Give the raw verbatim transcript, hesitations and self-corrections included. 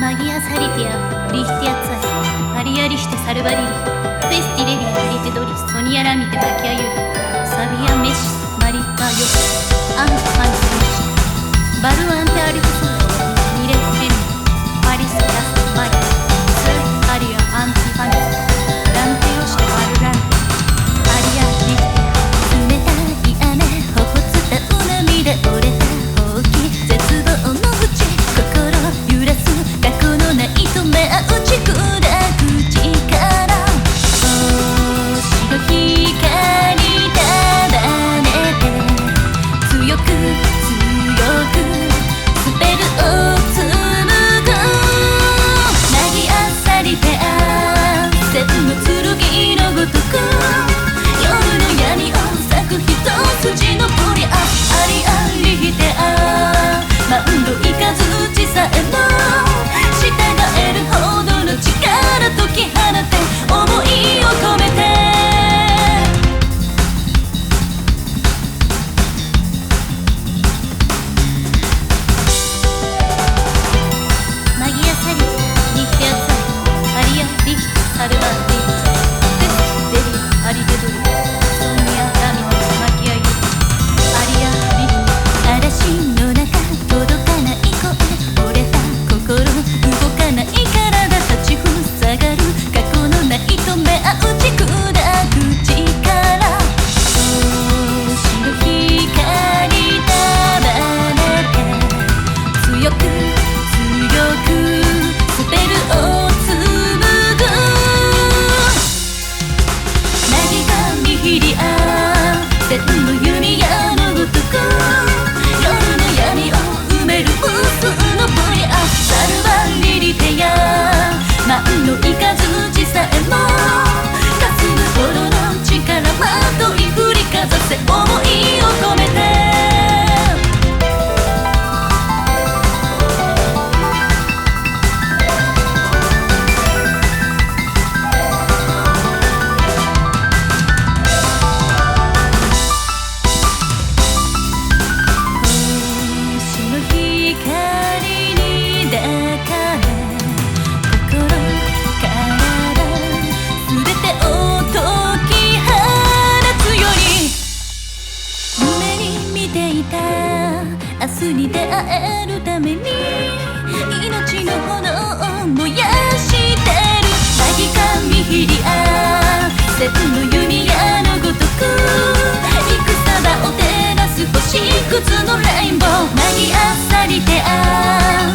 Magia Salitia, Lichtia Zai, Ariariste Salvarili, Festileria Ritedoris, Sonia Ramite Machiaioli, Savia Mesis, Marita Yoshi, Ante Hansi, Baru Ante Arifuso, Mire Femi, Paris Das Maya, Sir Aria Anti Hansi, Dante Yoshi Marurante, Aria Lichtia, 冷たい雨、頬伝う涙折れたほうき、絶望の淵、心揺らす過去のない止め打ち砕く力、星の光束ねて強く強くスペルを紡ぐ、なぎあさりてあ千の剣のごとく夜の闇を咲く一筋のブリア、ありありてあマウンドいかずちさえも従えるほどの力解き放て思いを込めて、マギアサリニヒアザイアリアリヒサルバーディテスデリアリデドリソニアラミテマキアユアリアリヒ嵐の中届かない声、折れた心動かない体立ちふさがる過去のない止め打ち砕く力、星の光束ねて強く強くスペルを紡ぐ、なぎが見ひりあ千の弓矢のごとく夜の闇を埋める無数のブリア、サルバリリテや万のいかずちさえもかすむほどの力まとい振りかざせ思いを込めて、星の光に抱かれ心体すべてを解き放つより、夢に見ていた明日に出会えるために命の炎を燃やしてる、なぎかみひりあ千の弓矢のごとく幾束を照らす星屑のレインボー、なぎあさりてあ